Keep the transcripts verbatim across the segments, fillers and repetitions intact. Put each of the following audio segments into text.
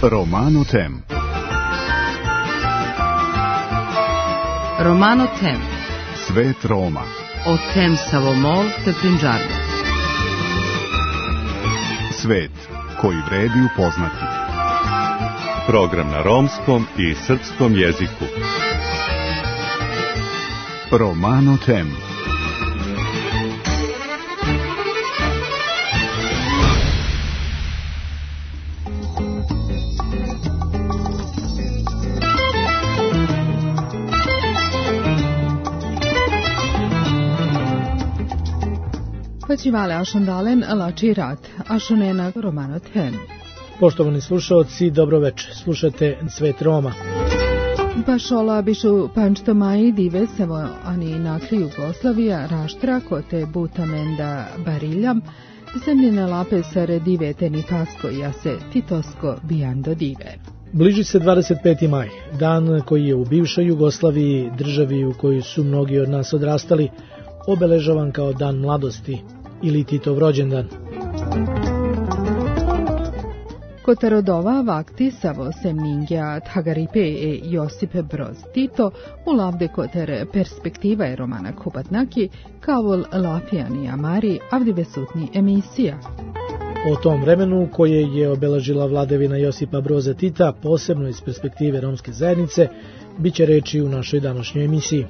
Romano Tem. Romano Tem. Svet Roma. O Tem Savomol te Prinđarno. Svet koji vredi upoznati. Program na romskom i srpskom jeziku. Romano Tem. Počivale ašondalen lači rat, ašunena Romano Tem. Poštovani slušalci, dobro večer. Slušate Svet Roma. Pašola bišu pančtomaji dive sevo ani nakli Jugoslavija raštra kote butamenda bariljam, zemljene lape sare dive teni pasko jase titosko bijando dive. Bliži se dvadeset peti maj, dan koji je u bivšoj Jugoslaviji, državi u kojoj su mnogi od nas odrastali, obeležavan kao dan mladosti ili Titov rođendan. Kotarodova vakti savo semningja Thagaripe e Josipe Broz Tito u lavde kotere perspektiva je Romana Kubatnaki kavol Lafijani Amari avdive sutni emisija. O tom vremenu koje je obeležila vladavina Josipa Broza Tita, posebno iz perspektive romske zajednice, bit će reči u našoj današnjoj emisiji.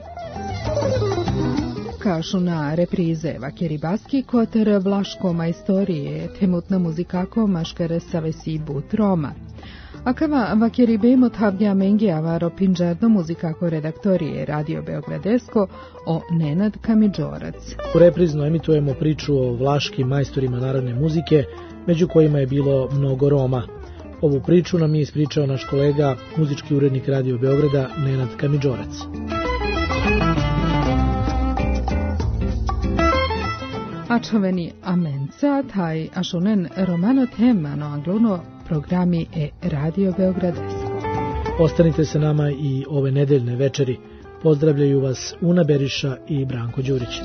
Kašu na reprize Vakeribaski koter Vlaško majstorije temutna muzikako maškare savesi but Roma. Akava Vakeribe mothavdja mengiavaro Prinđarno muzikako redaktorije Radio Beogradesko o Nenad Kamidžorac. U reprizno emitujemo priču o vlaškim majstorima narodne muzike, među kojima je bilo mnogo Roma. Ovu priču nam je ispričao naš kolega, muzički urednik Radio Beograda Nenad Kamidžorac. Ačoveni amenca, taj ašunen Romano Tem, ano angluno programi e Radio Beogradesko. Ostanite sa nama i ove nedeljne večeri. Pozdravljaju vas Una Beriša i Branko Đurić.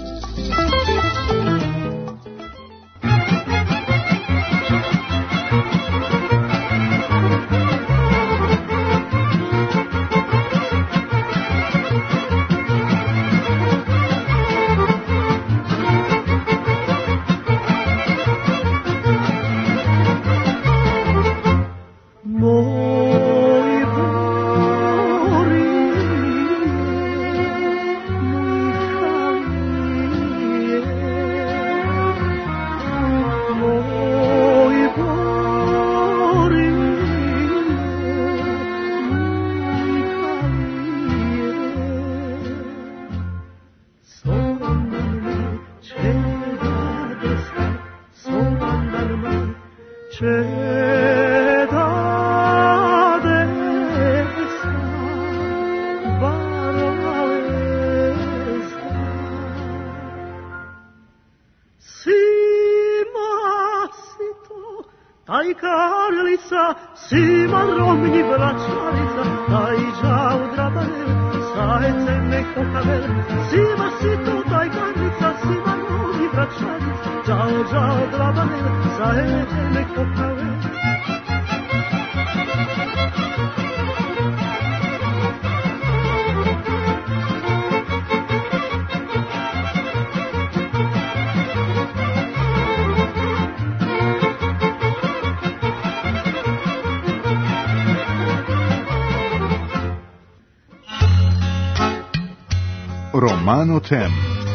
Romano Tem.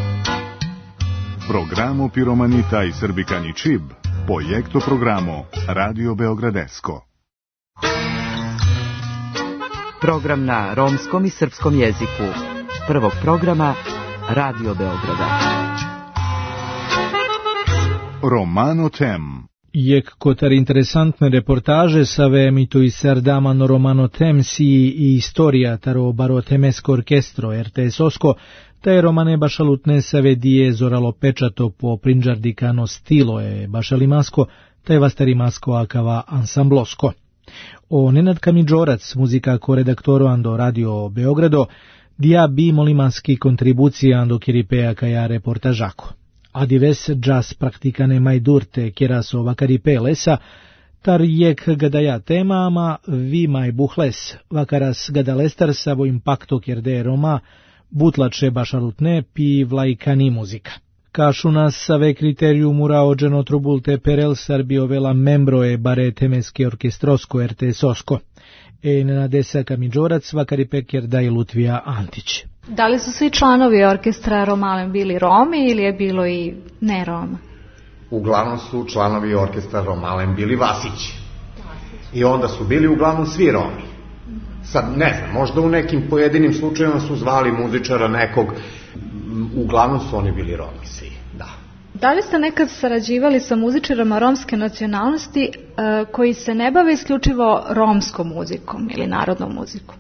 Programo Piromanita i Srbikani Čib, projekto programo Radio Beogradesko. Program na romskom i srpskom jeziku. Prvog programa Radio Beograda. Romano Tem. Jek kotar interesantne reportaže save emito i serdamano Romano Tem si i istorija taro barotemesko orkestro er te es osko, taj romane bašalutne save dije zoralo pečato po prinđardikano stilo e bašalimasko, taj vastarimasko akava ansamblosko. O Nenad Kamidžorac, muzikako redaktoro ando Radio Beogrado, dia bi molimanski kontribucija ando kiripea kaja reportažako. A dives jazz praktikane majdurte kjeraso vakaripe lesa, Tar jek gadaja temama vi mai buhles, vakaras gadalestar savo impacto kjerde Roma, butlače bašalutne pi vlajkani muzika. Kašunas save kriteriumura ođeno trubulte perel sarbiovela membroe bare temeski orkestrosko R T Sosko. E nenadesa kamidžorac vakari pekjer da i Lutvija Antić. Da li su svi članovi orkestra Romalem bili Romi ili je bilo i ne Roma? Uglavnom su članovi orkestra Romalem bili Vasići. I onda su bili uglavnom svi Romi. Sad ne znam, možda u nekim pojedinim slučajima su zvali muzičara nekog, uglavnom su oni bili Romi svi, da. Da li ste nekad sarađivali sa muzičarama romske nacionalnosti uh, koji se ne bave isključivo romskom muzikom ili narodnom muzikom?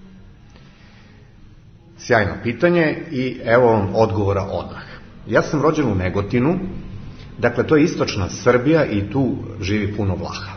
Sjajno pitanje i evo vam odgovora odmah. Ja sam rođen u Negotinu, dakle to je istočna Srbija i tu živi puno Vlaha.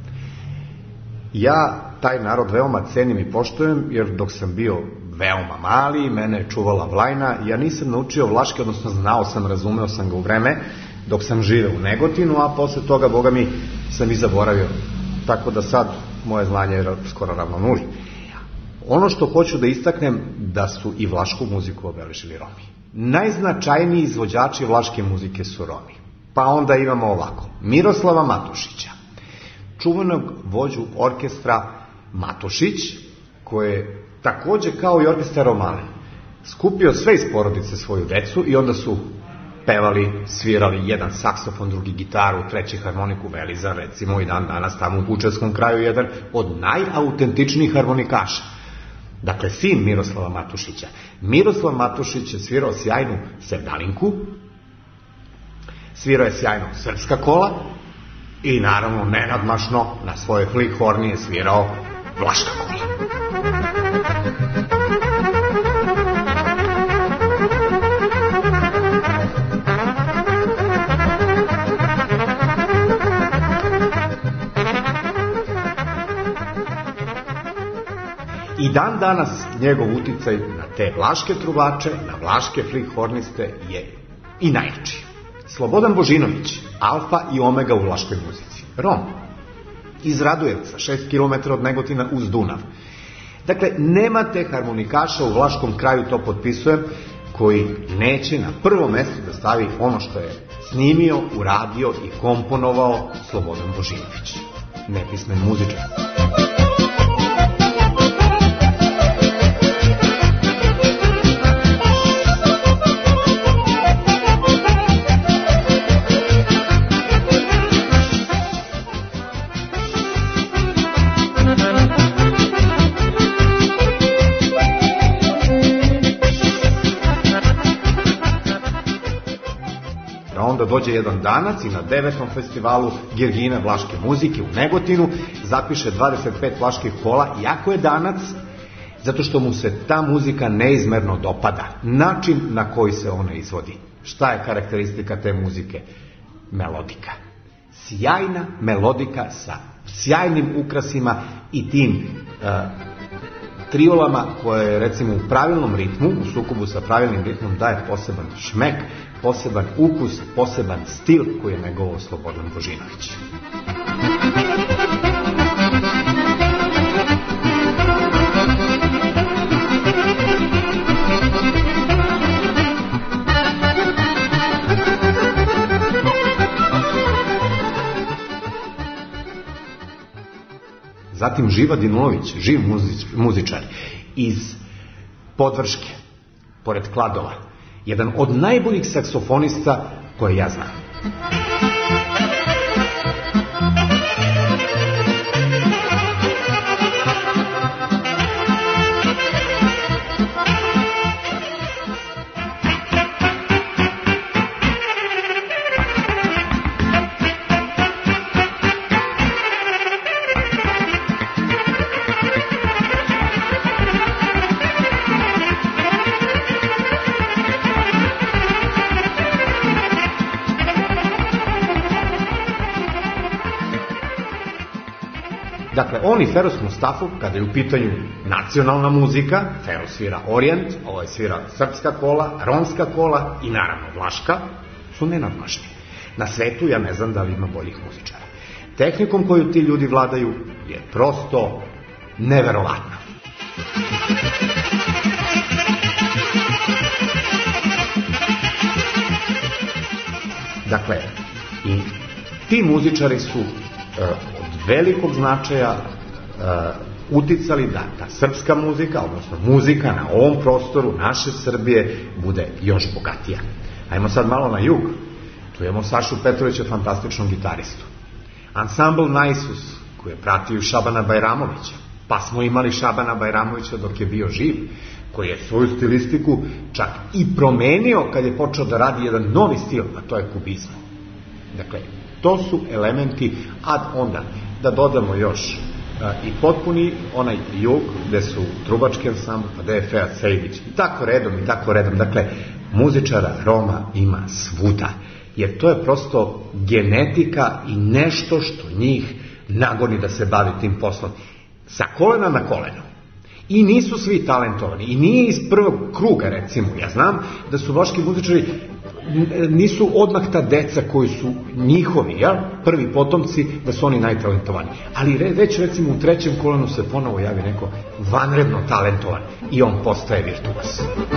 Ja taj narod veoma cenim i poštujem, jer dok sam bio veoma mali, mene je čuvala Vlajna, ja nisam naučio vlaški, odnosno znao sam, razumeo sam ga u vreme dok sam živeo u Negotinu, a posle toga, boga mi, sam i zaboravio. Tako da sad moje znanje je skoro ravno nuli. Ono što hoću da istaknem, da su i vlašku muziku obeležili Romi. Najznačajniji izvođači vlaške muzike su Romi. Pa onda imamo ovako, Miroslava Matušića, čuvenog vođu orkestra Matušić, koji je takođe kao i orkestar Romalen skupio sve iz porodice svoju decu i onda su pevali, svirali jedan saksofon, drugi gitaru, treći harmoniku, Velizar, recimo i dan danas tamo u Kučevskom kraju jedan od najautentičnijih harmonikaša. Dakle, sin Miroslava Matušića. Miroslav Matušić je svirao sjajnu sevdalinku, svirao je sjajno srpska kola i naravno nenadmašno na svojoj flikhorni je svirao vlaška kola. I dan danas njegov uticaj na te vlaške trubače, na vlaške flikhorniste je i najjači. Slobodan Božinović, alfa i omega u vlaškoj muzici. Rom, iz Radujevca, šest kilometara od Negotina uz Dunav. Dakle, nemate harmonikaša u vlaškom kraju, to potpisujem, koji neće na prvo mesto da stavi ono što je snimio, uradio i komponovao Slobodan Božinović. Nepismen muzičar. Onda dođe jedan danac i na devetom festivalu Girgina vlaške muzike u Negotinu zapiše dvadeset pet vlaških kola, iako je danac, zato što mu se ta muzika neizmerno dopada. Način na koji se ona izvodi. Šta je karakteristika te muzike? Melodika. Sjajna melodika sa sjajnim ukrasima i tim uh, triolama koje recimo u pravilnom ritmu, u sukobu sa pravilnim ritmom daje poseban šmek, poseban ukus, poseban stil koji je negovao Slobodan Božinović. Zatim Živa Dinulović, živ muzič, muzičar iz Podvrške, pored Kladova. Jedan od najboljih saksofonista koje ja znam. Dakle, on i Feroz Mustafov, kada je u pitanju nacionalna muzika, Feroz svira Orijent, ovaj svira srpska kola, romska kola i naravno vlaška, su nenadmašni. Na svetu ja ne znam da li ima boljih muzičara. tehnikom koju ti ljudi vladaju je prosto neverovatno. Dakle, i ti muzičari su uh, od velikog značaja uh, uticali da ta srpska muzika, odnosno muzika na ovom prostoru naše Srbije bude još bogatija. Ajmo sad malo na jug. Tu imamo Sašu Petrovića, fantastičnog gitaristu. Ansambl Naisus, koji je pratio Šabana Bajramovića. Pa smo imali Šabana Bajramovića dok je bio živ, koji je svoju stilistiku čak i promenio kad je počeo da radi jedan novi stil, a to je kubizam. Dakle, to su elementi, a onda da dodamo još a, i potpuni onaj jug, gde su trubački ansambl, pa gde je Feja Cejdić, i tako redom, i tako redom. Dakle, muzičara Roma ima svuda, jer to je prosto genetika i nešto što njih nagoni da se bavi tim poslom. Sa kolena na koleno. I nisu svi talentovani. I nije iz prvog kruga, recimo. Ja znam da su vlaški muzičari nisu odmah ta deca koji su njihovi, ja, prvi potomci, da su oni najtalentovani. Ali već, recimo, u trećem kolenu se ponovo javi neko vanredno talentovan i on postaje virtuos.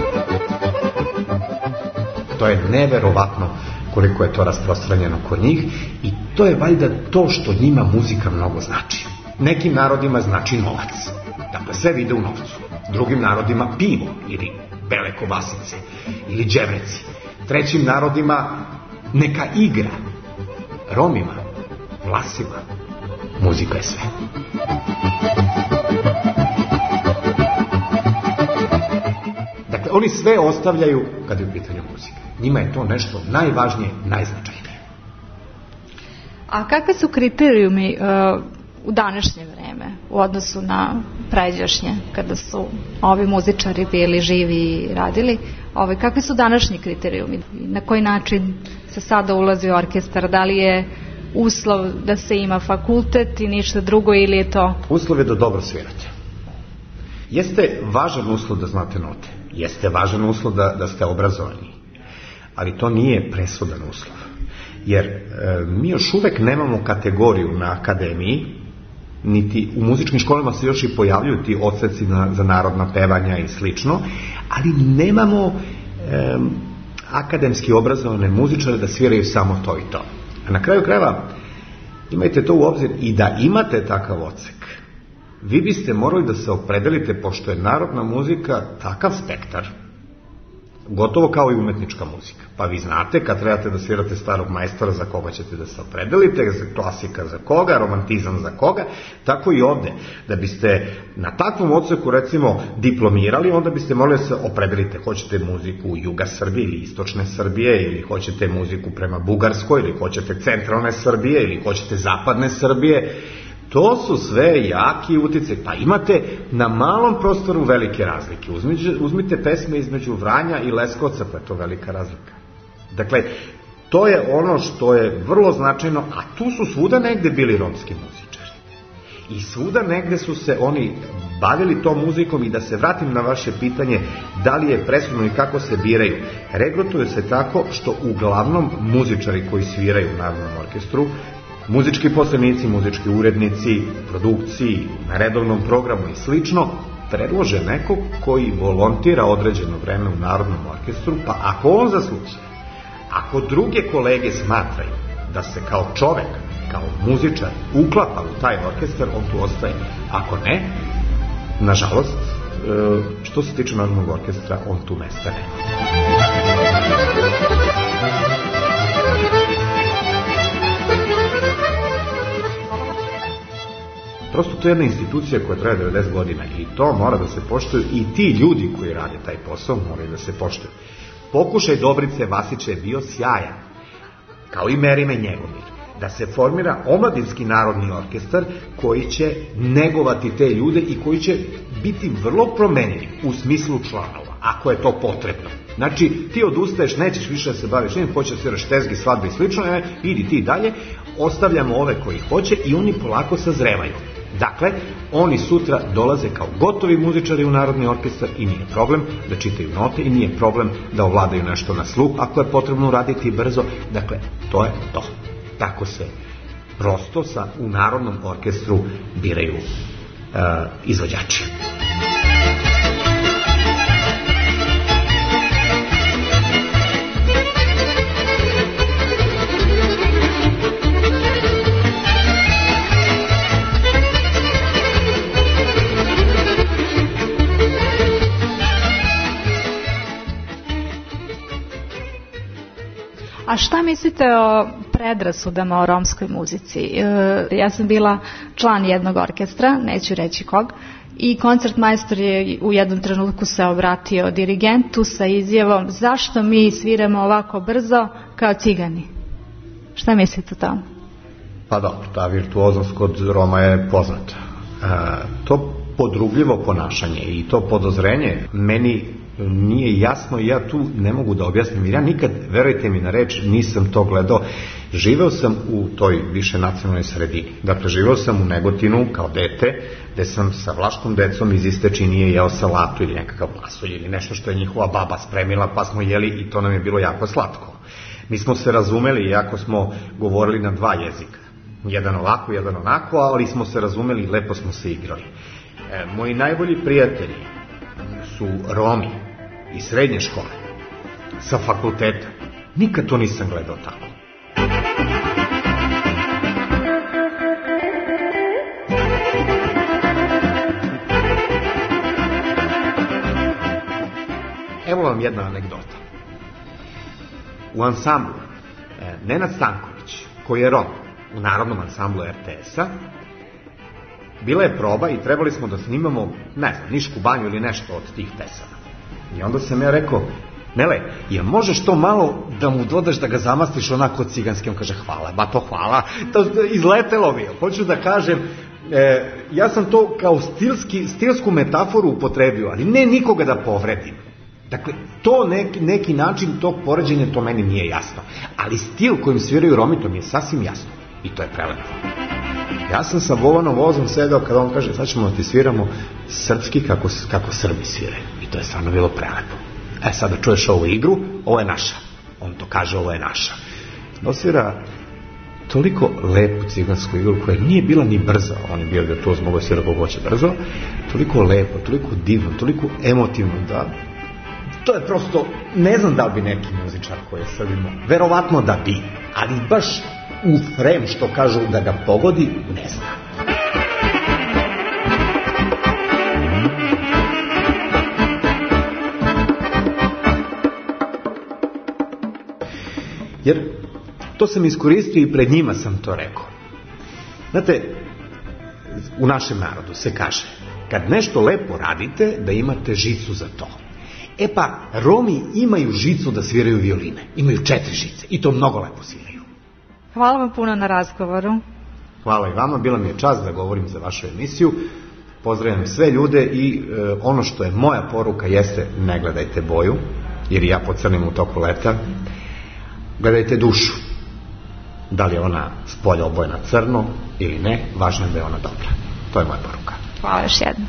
To je neverovatno koliko je to rasprostranjeno kod njih i to je valjda to što njima muzika mnogo znači. Nekim narodima znači novac, dakle sve vide u novcu. Drugim narodima pivo ili bele kobasice ili đevreci. Trećim narodima neka igra. Romima, Vlasima, muzika je sve. Dakle, oni sve ostavljaju kad je u pitanju muzika. Njima je to nešto najvažnije, najznačajnije. A kakve su kriterijumi uh, u današnje vreme u odnosu na pređašnje, kada su ovi muzičari bili živi i radili? Ove, kakvi su današnji kriterijumi? Na koji način se sada ulazi u orkestar? Da li je uslov da se ima fakultet i ništa drugo ili je to? Uslov je da dobro svirate. Jeste važan uslov da znate note. Jeste važan uslov da, da ste obrazovani. Ali to nije presudan uslov. Jer e, mi još uvek nemamo kategoriju na akademiji, niti u muzičkim školama se još i pojavljuju ti odseci na, za narodna pevanja i slično, ali nemamo e, akademski obrazovane muzičare da sviraju samo to i to. A na kraju krajeva imajte to u obzir i da imate takav odsek. Vi biste morali da se opredelite, pošto je narodna muzika takav spektar, gotovo kao i umetnička muzika. Pa vi znate, kad trebate da svirate starog majstora, za koga ćete da se opredelite, klasika za koga, romantizam za koga, tako i ovde. Da biste na takvom odseku, recimo, diplomirali, onda biste morali da se opredelite. Hoćete muziku Juga Srbije ili Istočne Srbije, ili hoćete muziku prema Bugarskoj, ili hoćete centralne Srbije, ili hoćete zapadne Srbije. To su sve jaki uticaj. Pa imate na malom prostoru velike razlike. Uzmite, uzmite pesme između Vranja i Leskovca, pa je to velika razlika. Dakle, to je ono što je vrlo značajno, a tu su svuda negde bili romski muzičari. I svuda negde su se oni bavili tom muzikom. I da se vratim na vaše pitanje da li je presudno i kako se biraju. Regrutuju se tako što uglavnom muzičari koji sviraju u Narodnom orkestru, muzički poslenici, muzički urednici, produkciji, na redovnom programu i slično, predlože nekog koji volontira određeno vreme u Narodnom orkestru, pa ako on zasluži, ako druge kolege smatraju da se kao čovek, kao muzičar uklapa u taj orkestar, on tu ostaje. Ako ne, nažalost, što se tiče Narodnog orkestra, on tu mesta nema. Prosto to je jedna institucija koja traje devedeset godina i to mora da se poštuju i ti ljudi koji rade taj posao moraju da se poštuju. Pokušaj Dobrice Vasića je bio sjajan, kao i Merime Njegomir, da se formira omladinski narodni orkestar koji će negovati te ljude i koji će biti vrlo promenljiv u smislu članova, ako je to potrebno. Znači, ti odustaješ, nećeš više da se baviš, njim hoćeš da sviraš tezgi, svadbe i slično, ne, idi ti dalje, ostavljamo ove koji hoće i oni polako sazrevaju. Dakle, oni sutra dolaze kao gotovi muzičari u Narodni orkestar i nije problem da čitaju note i nije problem da ovladaju nešto na sluh, ako je potrebno uraditi brzo. Dakle, to je to. Tako se prosto sa, u Narodnom orkestru biraju uh, izvođači. A šta mislite o predrasudama o romskoj muzici? E, ja sam bila član jednog orkestra, neću reći kog, i koncertmajstor je u jednom trenutku se obratio dirigentu sa izjavom: zašto mi sviramo ovako brzo kao cigani? Šta mislite o tom? Pa dobro, ta virtuoznost kod Roma je poznata. E, to podrugljivo ponašanje i to podozrenje meni nije jasno i ja tu ne mogu da objasnim, jer ja nikad, verujte mi na reč, nisam to gledao. Živeo sam u toj više nacionalnoj sredini. Dakle, živeo sam u Negotinu kao dete, gde sam sa vlaškom decom iz iste činije jeo salatu ili nekakav lasulj ili nešto što je njihova baba spremila, pa smo jeli i to nam je bilo jako slatko. Mi smo se razumeli, iako smo govorili na dva jezika. Jedan ovako, jedan onako, ali smo se razumeli i lepo smo se igrali. E, moji najbolji prijatelji su Romi iz srednje škole, sa fakulteta. Nikad to nisam gledao tako. Evo vam jedna anegdota. U ansamblu e, Nenad Stanković, koji je Rom, u Narodnom ansamblu er te es-a, bila je proba i trebali smo da snimamo, ne znam, Nišku banju ili nešto od tih pesama. I onda sam ja rekao: Nele, jel možeš to malo da mu dodaš da ga zamastiš onako ciganski? On kaže: hvala, ba to hvala, to izletelo mi je. Hoću da kažem, e, ja sam to kao stilski, stilsku metaforu upotrebio, ali ne nikoga da povredim. Dakle, to neki, neki način tog poređenja, to meni nije jasno. Ali stil kojim sviraju Romi, to mi je sasvim jasno. I to je prelepo. Ja sam sa Vovanom Vozom sedao kada on kaže: sad ćemo da ti sviramo srpski kako, kako Srbi svire. I to je stvarno bilo prelepo. E, sada čuješ ovu igru, ovo je naša. On to kaže: ovo je naša. Dosvira toliko lepu cigansku igru koja nije bila ni brza. On je bio virtuoz, mogo je svira koliko hoće brzo. Toliko lepo, toliko divno, toliko emotivno da... To je prosto, ne znam da li bi neki muzičar koji je Srbimo, verovatno da bi, ali baš u frem što kažu da ga pogodi, ne znam. Jer to sam iskoristio i pred njima sam to rekao. Znate, u našem narodu se kaže: kad nešto lepo radite, da imate žicu za to. E pa, Romi imaju žicu da sviraju violine. Imaju četiri žice i to mnogo lepo sviraju. Hvala vam puno na razgovoru. Hvala i vama, bila mi je čast da govorim za vašu emisiju. Pozdravljam sve ljude i e, ono što je moja poruka jeste: ne gledajte boju, jer ja pocrnim u toku leta. Gledajte dušu. Da li je ona s polja obojena crno ili ne, važno je da je ona dobra. To je moja poruka. Hvala još jedno.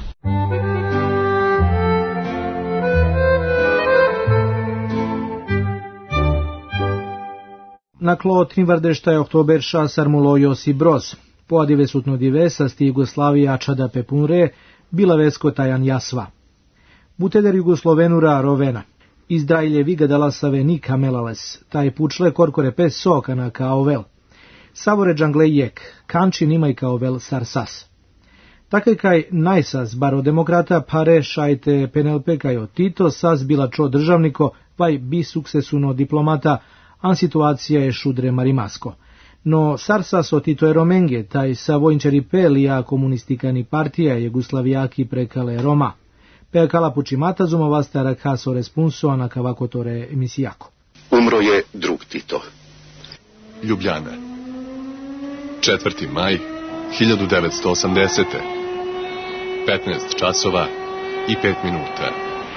Nakló trinvardesta októbersa szármuló Josip Broz. Po adivesutno divesa sti Jugoslavia čada pepunre, bila veskotajan jasva. Buteder Jugoslovenura rovena. Izdrajlje vigadala save nika melales, taj pučle korkore pes sokana kao vel. Savore džangle jek, kančin imaj kao vel sarsas. Takaj kaj najsas baro demokrata pare šajte penelpe kajo Tito sas bila čo državniko, vaj bi suksesuno diplomata, an situacija je šudre marimasko. No sarsas o Tito eromenge, taj savojnčeri pelija komunistikani partija Jugoslavijaki prekale Roma. Pe kalapuči matazuma vastara kaso responso a na kavakotore emisijako. Umro je drug Tito. Ljubljana. četvrti maj hiljadu devetsto osamdesete. petnaest časova i pet minuta.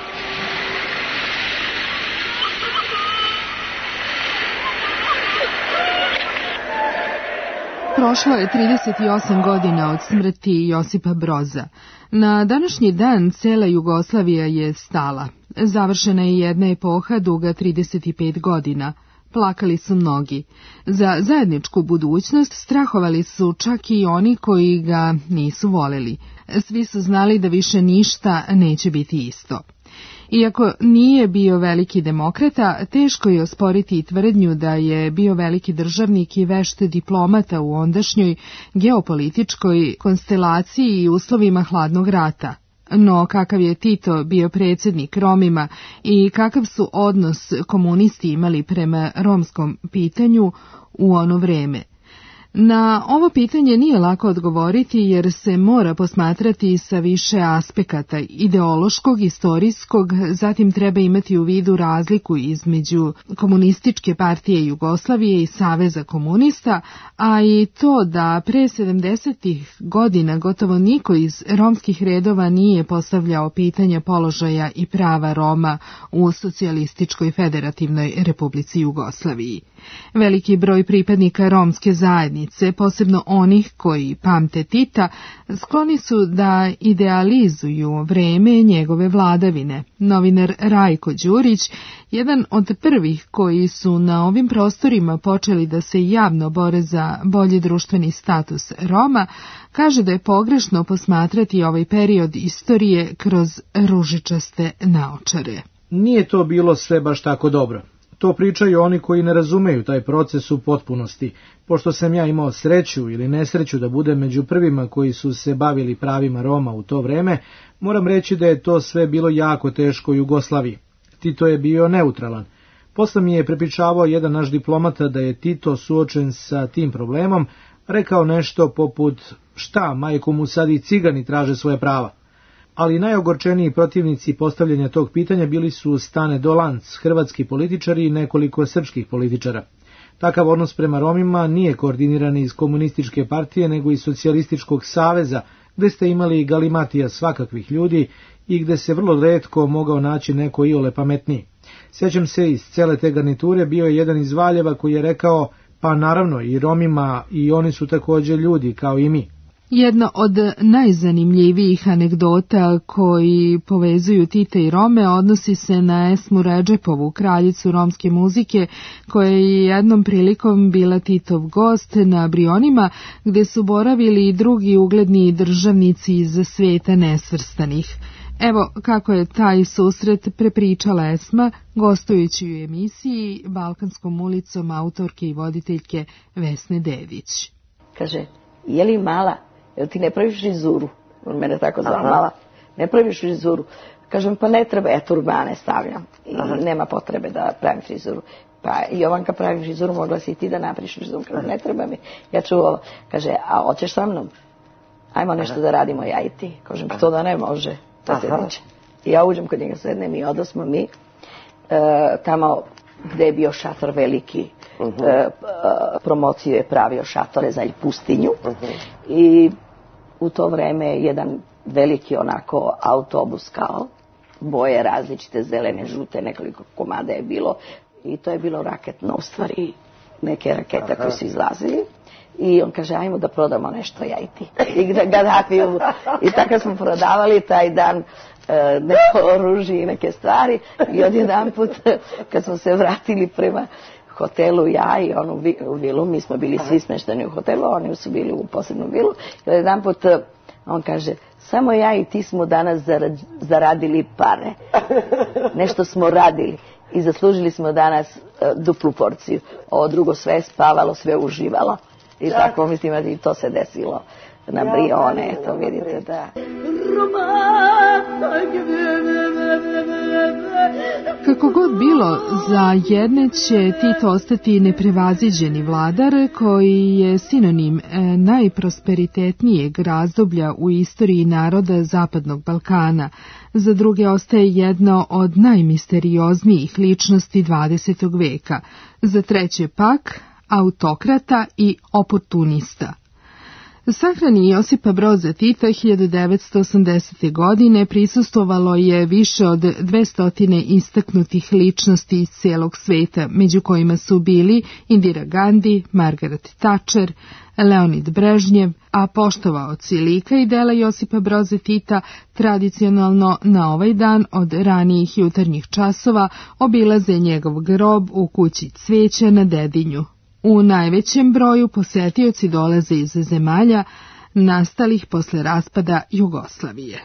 Prošlo je trideset osam godina od smrti Josipa Broza. Na današnji dan cela Jugoslavija je stala. Završena je jedna epoha duga trideset pet godina. Plakali su mnogi. Za zajedničku budućnost strahovali su čak i oni koji ga nisu voleli. Svi su znali da više ništa neće biti isto. Iako nije bio veliki demokrata, teško je osporiti tvrdnju da je bio veliki državnik i vešt diplomata u ondašnjoj geopolitičkoj konstelaciji i uslovima hladnog rata. No kakav je Tito bio predsjednik Romima i kakav su odnos komunisti imali prema romskom pitanju u ono vreme? Na ovo pitanje nije lako odgovoriti jer se mora posmatrati sa više aspekata, ideološkog, istorijskog, zatim treba imati u vidu razliku između Komunističke partije Jugoslavije i Saveza komunista, a i to da pre sedamdesetih godina gotovo niko iz romskih redova nije postavljao pitanja položaja i prava Roma u Socijalističkoj federativnoj Republici Jugoslaviji. Veliki broj pripadnika romske zajednice, posebno onih koji pamte Tita, skloni su da idealizuju vreme njegove vladavine. Novinar Rajko Đurić, jedan od prvih koji su na ovim prostorima počeli da se javno bore za bolji društveni status Roma, kaže da je pogrešno posmatrati ovaj period istorije kroz ružičaste naočare. Nije to bilo sve baš tako dobro. To pričaju oni koji ne razumeju taj proces u potpunosti. Pošto sam ja imao sreću ili nesreću da budem među prvima koji su se bavili pravima Roma u to vreme, moram reći da je to sve bilo jako teško Jugoslaviji. Tito je bio neutralan. Posle mi je prepričavao jedan naš diplomata da je Tito suočen sa tim problemom, rekao nešto poput šta, majko mu sad i cigani traže svoje prava. Ali najogorčeniji protivnici postavljanja tog pitanja bili su Stane Dolanc, hrvatski političari i nekoliko srpskih političara. Takav odnos prema Romima nije koordiniran iz komunističke partije, nego iz socijalističkog saveza, gde ste imali galimatija svakakvih ljudi i gde se vrlo retko mogao naći neko iole pametniji. Sjećam se, iz cele te garniture bio je jedan iz Valjeva koji je rekao, pa naravno i Romima i oni su također ljudi kao i mi. Jedna od najzanimljivijih anegdota koji povezuju Tita i Rome odnosi se na Esmu Redžepovu, kraljicu romske muzike, koja je jednom prilikom bila Titov gost na Brionima, gde su boravili i drugi ugledni državnici iz sveta nesvrstanih. Evo kako je taj susret prepričala Esma, gostujući u emisiji Balkanskom ulicom autorke i voditeljke Vesne Dević. Kaže, je li mala? Jel ti ne praviš frizuru? On mene tako zvala, mala, ne praviš frizuru. Kažem, pa ne treba, ja turbane stavljam i Aha. nema potrebe da pravim frizuru. Pa Jovanka pravi frizuru, mogla si i ti da napriš frizuru. Kažem, ne treba mi, ja ću ovo. Kaže, a hoćeš sa mnom? Ajmo nešto Aha. da radimo, ja i ti. Kažem, pa to da ne može, to se neće. I ja uđem kod njega, sednem i odosmo mi e, tamo gde je bio šator veliki. Uh-huh. E, promociju je pravio šatore za pustinju uh-huh. i u to vreme jedan veliki onako autobus kao boje različite, zelene, žute, nekoliko komada je bilo i to je bilo raketno, u stvari neke rakete koje su izlazili i on kaže, ajmo da prodamo nešto, ja i ti. I Gaddafiju. I tako smo prodavali taj dan e, neko oružje i neke stvari i odjedan put kad smo se vratili prema hotelu, ja i onu vilu, mi smo bili svi smešteni u hotelu, oni su bili u posebnu vilu. I jedan put on kaže, samo ja i ti smo danas zaradili pare. Nešto smo radili i zaslužili smo danas uh, duplu porciju. Ovo drugo sve spavalo, sve uživalo. I tako mislim da i to se desilo na Brione, to vidite da. Kako god bilo, za jedne će Tito ostati neprevaziđeni vladar koji je sinonim najprosperitetnijeg razdoblja u istoriji naroda Zapadnog Balkana. Za druge ostaje jedno od najmisterioznijih ličnosti dvadesetog veka. Za treće pak autokrata i oportunista. Sahrani Josipa Broza Tita hiljadu devetsto osamdesete. godine prisustvovalo je više od dvesta istaknutih ličnosti iz cijelog sveta, među kojima su bili Indira Gandhi, Margaret Thatcher, Leonid Brežnjev, a poštovaoci lika i dela Josipa Broza Tita tradicionalno na ovaj dan od ranijih jutarnjih časova obilaze njegov grob u kući Cvijeća na Dedinju. U najvećem broju posetioci dolaze iz zemalja nastalih posle raspada Jugoslavije.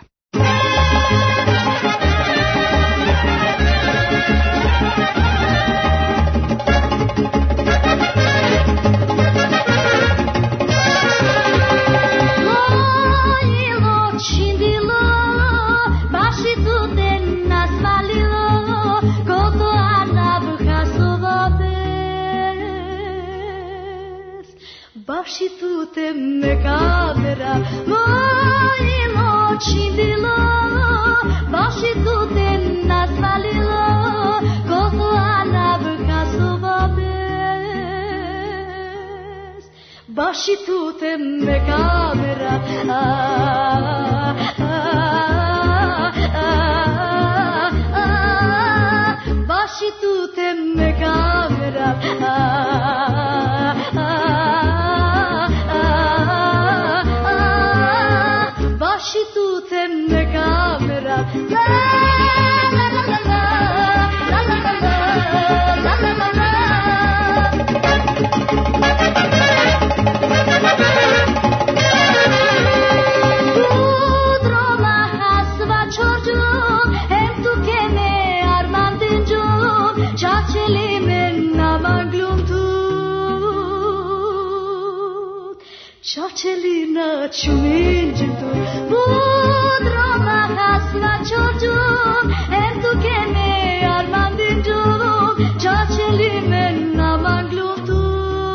Baši tu te me kamera, mojilo čindilo, baši tu te nasvalilo, koto ana vrha sova bez. Baši tu te me kamera, a, a, a, a, a, baši tu te me kamera, a, a, baši tu te me kamera, la la la la la la la la la la la. Udro maha sva čorđu, em tu ke me armandinđu, čačeli me na maglum tu, čačeli na čuminđu tu. Budro maha sva čorđu, em tu ke me armandinđu, čačeli me na maglum tu,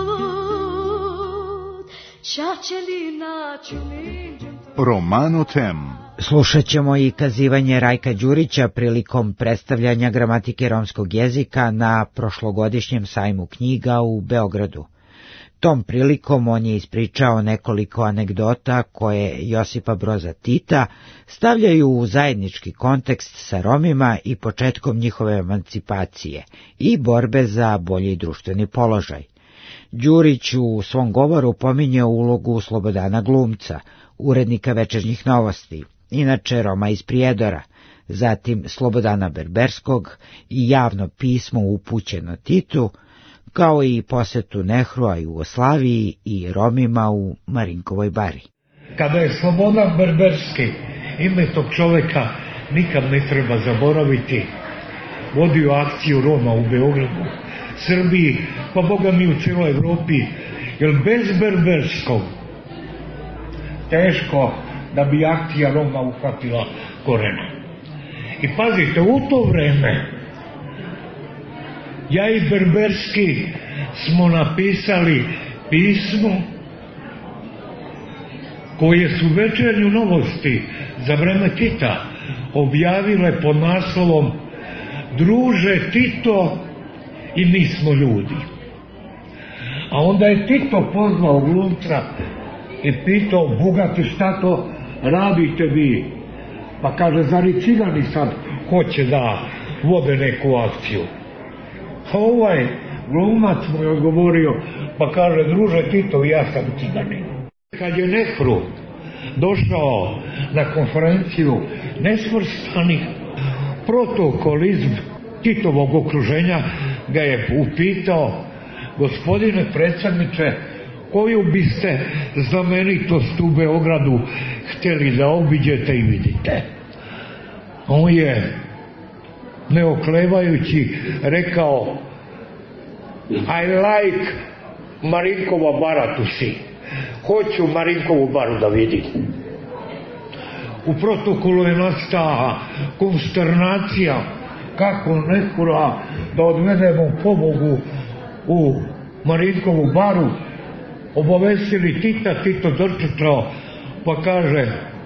čačeli na čuminđu tu. Romano Tem. Slušat ćemo i kazivanje Rajka Đurića prilikom predstavljanja gramatike romskog jezika na prošlogodišnjem sajmu knjiga u Beogradu. Tom prilikom on je ispričao nekoliko anegdota koje Josipa Broza Tita stavljaju u zajednički kontekst sa Romima i početkom njihove emancipacije i borbe za bolji društveni položaj. Đurić u svom govoru pominje ulogu Slobodana Glumca, urednika Večernjih novosti, inače Roma iz Prijedora, zatim Slobodana Berberskog i javno pismo upućeno Titu, kao i posetu Nehrua Jugoslaviji i Romima u Marinkovoj bari. Kada je Slobodan Berberski, ime tog čoveka nikad ne treba zaboraviti, vodio akciju Roma u Beogradu, Srbiji, pa boga mi u cijeloj Evropi, jer bez Berberskog teško da bi akcija Roma uhvatila korena. I pazite, u to vreme ja i Berberski smo napisali pismo koje su Večernju novosti za vreme Tita objavile pod naslovom Druže Tito i mi smo ljudi. A onda je Tito pozvao Glumca i pitao, Bugati, šta to radite vi? Pa kaže, zar i cigani sad hoće da vode neku akciju? A ovaj Glumac mu je odgovorio, pa kaže, druže Tito, ja sam ciganin. Kad je Nehru došao na konferenciju nesvrstanih, protokolizm Titovog okruženja ga je upitao, gospodine predsjedniče, koju biste znamenitost u Beogradu htjeli da obiđete i vidite? On je, ne oklevajući, rekao, I like Marinkova bara to see. Hoću Marinkovu baru da vidim. U protokolu je nastala konsternacija kako Nehura da odvedemo pobogu u Marinkovu baru. Obavestili Tita, Tito dočekao, pa kaže,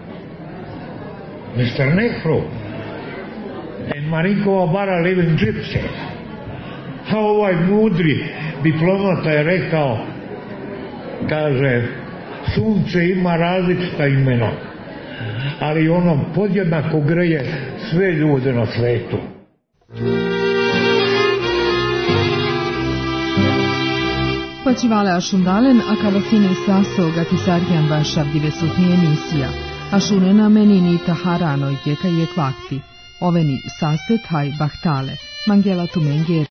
mister Nehru, in Marinkova bara living gypsy. A ovaj mudri diplomata je rekao, kaže, sunce ima različita imena, ali ono podjednako greje sve ljude na svetu. Počivale Ašundalen, a kavasine saso gatisarjan vašav divesutni emisija, Ašunena menini taharano jeka je kvakti, oveni saste taj bahtale, Mangela Tumenger